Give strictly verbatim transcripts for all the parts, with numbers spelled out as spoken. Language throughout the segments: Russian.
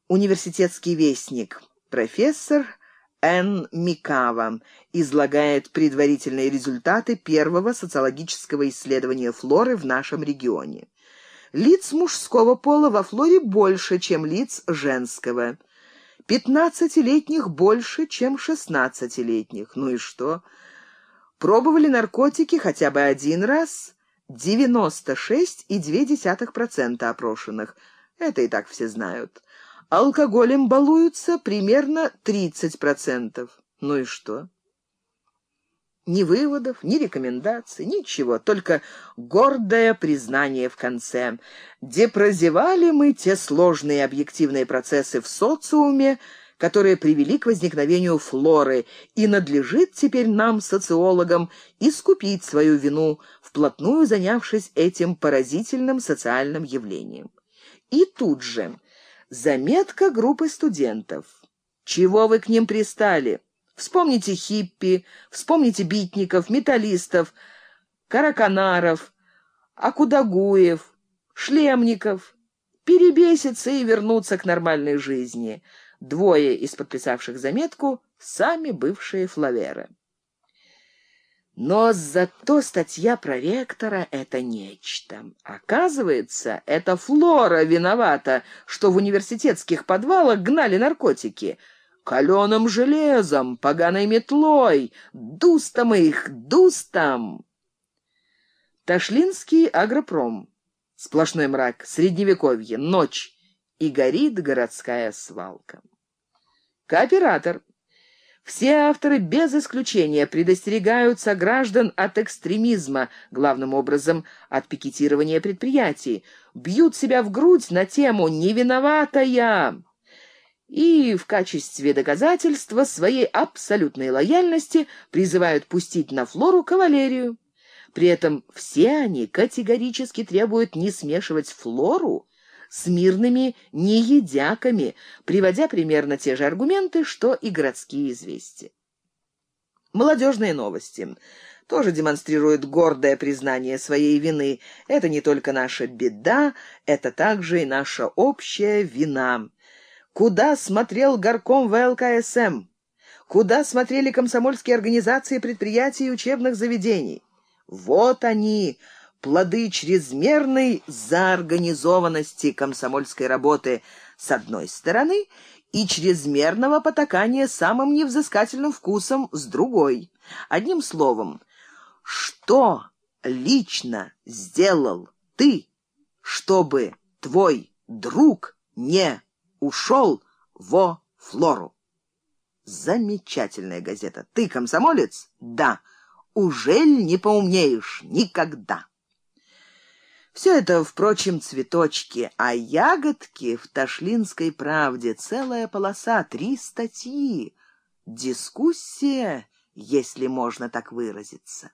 Университетский вестник. Профессор Н. Микава излагает предварительные результаты первого социологического исследования флоры в нашем регионе. Лиц мужского пола во флоре больше, чем лиц женского. пятнадцатилетних больше, чем шестнадцатилетних. Ну и что? Пробовали наркотики хотя бы один раз девяносто шесть и две десятых процента опрошенных. Это и так все знают. Алкоголем балуются примерно тридцать процентов. Ну и что? Ни выводов, ни рекомендаций, ничего, только гордое признание в конце. Где прозевали мы те сложные объективные процессы в социуме, которые привели к возникновению флоры, и надлежит теперь нам, социологам, искупить свою вину, вплотную занявшись этим поразительным социальным явлением. И тут же заметка группы студентов. Чего вы к ним пристали? Вспомните хиппи, вспомните битников, металлистов, караканаров, акудагуев, шлемников. Перебеситься и вернуться к нормальной жизни. Двое из подписавших заметку — сами бывшие флаверы. Но зато статья проректора — это нечто. Оказывается, это флора виновата, что в университетских подвалах гнали наркотики. Каленым железом, поганой метлой, дустом их, дустом. Ташлинский агропром. Сплошной мрак, средневековье, ночь, и горит городская свалка. Кооператор. Все авторы без исключения предостерегают сограждан от экстремизма, главным образом от пикетирования предприятий, бьют себя в грудь на тему «не виновата я» и в качестве доказательства своей абсолютной лояльности призывают пустить на флору кавалерию. При этом все они категорически требуют не смешивать флору с мирными неедяками, приводя примерно те же аргументы, что и городские известия. Молодежные новости тоже демонстрируют гордое признание своей вины. Это не только наша беда, это также и наша общая вина. Куда смотрел горком вэ эл ка эс эм? Куда смотрели комсомольские организации, предприятий и учебных заведений? Вот они, плоды чрезмерной заорганизованности комсомольской работы с одной стороны и чрезмерного потакания самым невзыскательным вкусом с другой. Одним словом, что лично сделал ты, чтобы твой друг не ушел во флору? Замечательная газета. Ты комсомолец? Да. Ужель не поумнеешь никогда? Все это, впрочем, цветочки, а ягодки в Ташлинской правде целая полоса, три статьи. Дискуссия, если можно так выразиться.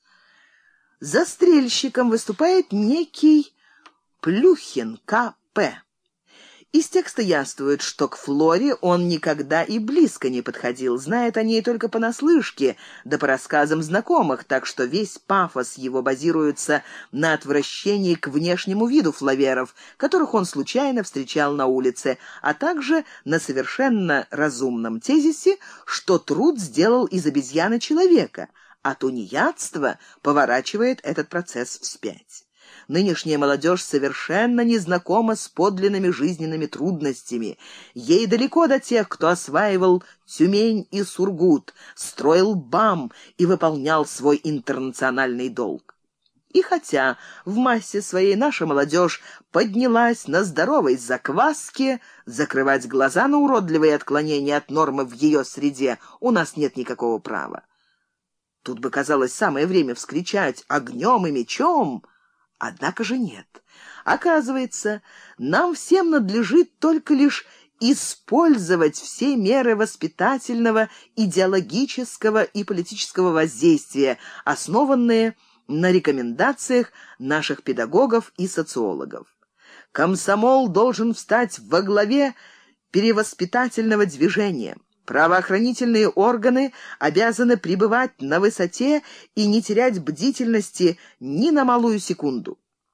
Застрельщиком выступает некий Плюхин К П Из текста яствует, что к флоре он никогда и близко не подходил, знает о ней только понаслышке, да по рассказам знакомых, так что весь пафос его базируется на отвращении к внешнему виду флаверов, которых он случайно встречал на улице, а также на совершенно разумном тезисе, что труд сделал из обезьяны человека, а тунеядство поворачивает этот процесс вспять. Нынешняя молодежь совершенно не знакома с подлинными жизненными трудностями. Ей далеко до тех, кто осваивал Тюмень и Сургут, строил БАМ и выполнял свой интернациональный долг. И хотя в массе своей наша молодежь поднялась на здоровой закваске, закрывать глаза на уродливые отклонения от нормы в ее среде у нас нет никакого права. Тут бы, казалось, самое время вскричать огнем и мечом. Однако же нет. Оказывается, нам всем надлежит только лишь использовать все меры воспитательного, идеологического и политического воздействия, основанные на рекомендациях наших педагогов и социологов. Комсомол должен встать во главе перевоспитательного движения. Правоохранительные органы обязаны пребывать на высоте и не терять бдительности ни на малую секунду.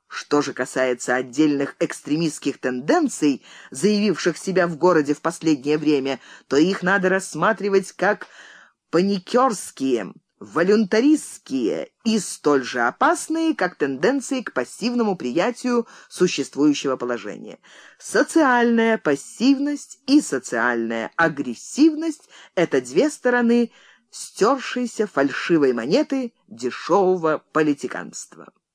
Что же касается отдельных экстремистских тенденций, заявивших себя в городе в последнее время, то их надо рассматривать как паникерские, волюнтаристские и столь же опасные, как тенденции к пассивному приятию существующего положения. Социальная пассивность и социальная агрессивность – это две стороны стершейся фальшивой монеты дешевого политиканства.